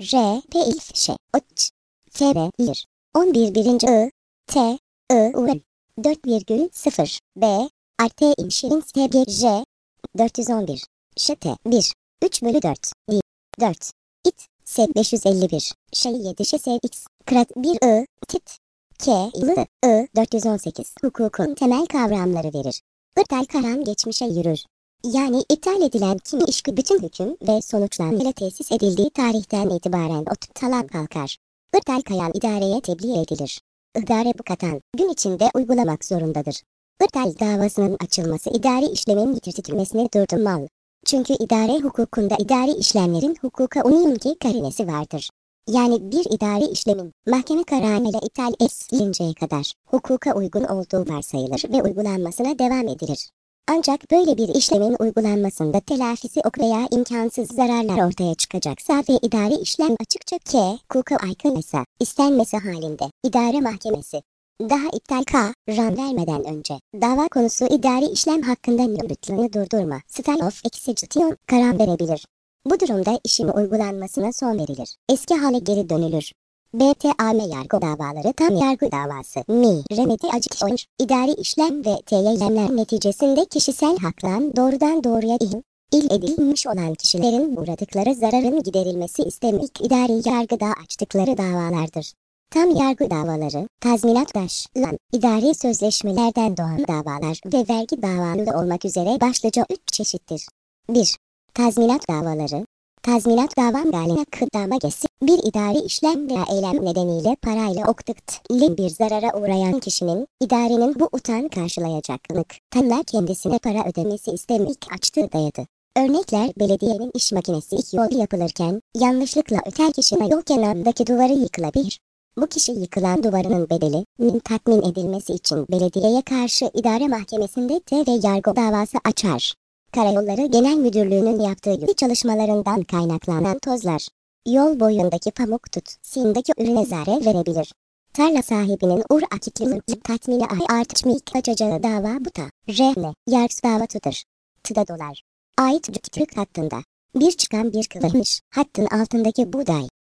R, P, İlf, Ş, Oç, F, B, 1, 11 birinci I, T, I, U, 4,0, B, artı inşirin S, G, J, 411, Ş, T, 1, 3 bölü 4, D, 4, İt, S, 551, Ş, 7, Ş, S, X, Krat, 1, I, Tit, K, I, I, 418, hukukun temel kavramları verir. Irtal karan geçmişe yürür. Yani iptal edilen kimi işgü bütün hüküm ve sonuçlarıyla tesis edildiği tarihten itibaren talan kalkar. Irtal kayan idareye tebliğ edilir. İdare bu katan gün içinde uygulamak zorundadır. Irtal davasının açılması idari işlemin yitirtilmesine durdurmalı. Çünkü idare hukukunda idari işlemlerin hukuka uyumki karinesi vardır. Yani bir idari işlemin mahkeme kararıyla iptal edilinceye kadar hukuka uygun olduğu varsayılır ve uygulanmasına devam edilir. Ancak böyle bir işlemin uygulanmasında telafisi ok veya imkansız zararlar ortaya çıkacaksa ve idari işlem açıkça hukuka aykırıysa, istenmesi halinde idare mahkemesi daha iptal karar vermeden önce dava konusu idari işlem hakkında yürütüleni durdurma stay of execution karar verebilir. Bu durumda işin uygulanmasına son verilir. Eski hale geri dönülür. BTAM yargı davaları tam yargı davası remedi acık idari işlem ve teyemler neticesinde kişisel haktan doğrudan doğruya il edilmiş olan kişilerin uğradıkları zararın giderilmesi istemek idari yargıda açtıkları davalardır. Tam yargı davaları, tazminatlaşılan idari sözleşmelerden doğan davalar ve vergi davaları olmak üzere başlıca 3 çeşittir. 1. Tazminat davaları. Tazminat davam galine kıdamagesi, bir idari işlem veya eylem nedeniyle parayla oktıktli bir zarara uğrayan kişinin, idarenin bu utan karşılayacaklık, tanla kendisine para ödemesi istemek açtığı dayadı. Örnekler belediyenin iş makinesi yol yapılırken, yanlışlıkla öten kişinin yol kenarındaki duvarı yıkılabilir. Bu kişi yıkılan duvarının bedelinin tatmin edilmesi için belediyeye karşı idare mahkemesinde ve yargı davası açar. Karayolları Genel Müdürlüğü'nün yaptığı çalışmalarından kaynaklanan tozlar, yol boyundaki pamuk sindeki ürüne zarar verebilir. Tarla sahibinin akitliğinin tatmini artçmik açacağı dava buta, yargı davatıdır. Tıda dolar. Ait cüktürk hattında. Bir çıkan bir kıvırmış, hattın altındaki buğday,